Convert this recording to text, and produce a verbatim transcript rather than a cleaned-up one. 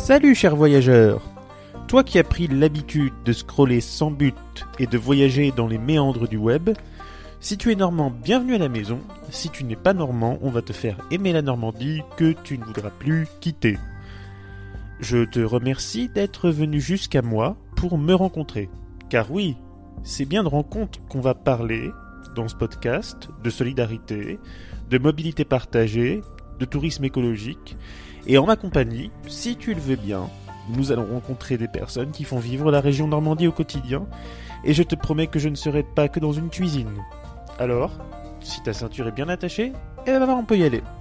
Salut cher voyageur! Toi qui as pris l'habitude de scroller sans but et de voyager dans les méandres du web, si tu es normand, bienvenue à la maison. Si tu n'es pas normand, on va te faire aimer la Normandie que tu ne voudras plus quitter. Je te remercie d'être venu jusqu'à moi pour me rencontrer. Car oui, c'est bien de rencontres qu'on va parler dans ce podcast, de solidarité, de mobilité partagée, de tourisme écologique. Et en ma compagnie, si tu le veux bien, nous allons rencontrer des personnes qui font vivre la région Normandie au quotidien. Et je te promets que je ne serai pas que dans une cuisine. Alors, si ta ceinture est bien attachée, eh ben on peut y aller.